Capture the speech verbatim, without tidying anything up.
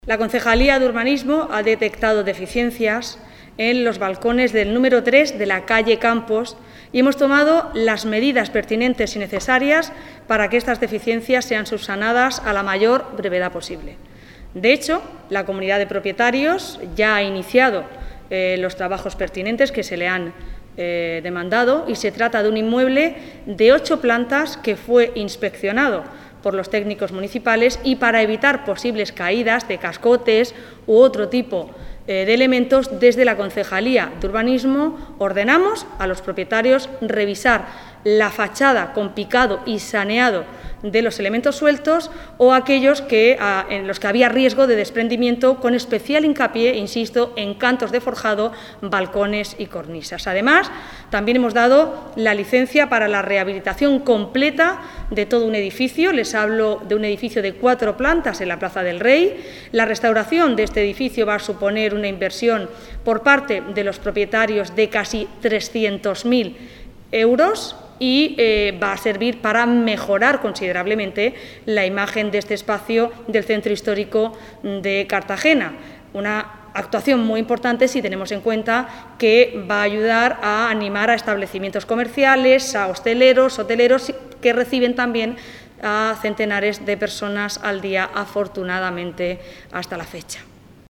La Concejalía de Urbanismo ha detectado deficiencias en los balcones del número tres de la calle Campos y hemos tomado las medidas pertinentes y necesarias para que estas deficiencias sean subsanadas a la mayor brevedad posible. De hecho, la comunidad de propietarios ya ha iniciado eh, los trabajos pertinentes que se le han eh, demandado y se trata de un inmueble de ocho plantas que fue inspeccionado por los técnicos municipales y para evitar posibles caídas de cascotes u otro tipo eh, de elementos, desde la Concejalía de Urbanismo ordenamos a los propietarios revisar la fachada con picado y saneado de los elementos sueltos o aquellos que, a, en los que había riesgo de desprendimiento, con especial hincapié, insisto, en cantos de forjado, balcones y cornisas. Además, también hemos dado la licencia para la rehabilitación completa de todo un edificio. Les hablo de un edificio de cuatro plantas en la Plaza del Rey. La restauración de este edificio va a suponer una inversión por parte de los propietarios de casi trescientos mil euros y eh, va a servir para mejorar considerablemente la imagen de este espacio del centro histórico de Cartagena. Una actuación muy importante si tenemos en cuenta que va a ayudar a animar a establecimientos comerciales, a hosteleros, hoteleros que reciben también a centenares de personas al día, afortunadamente, hasta la fecha.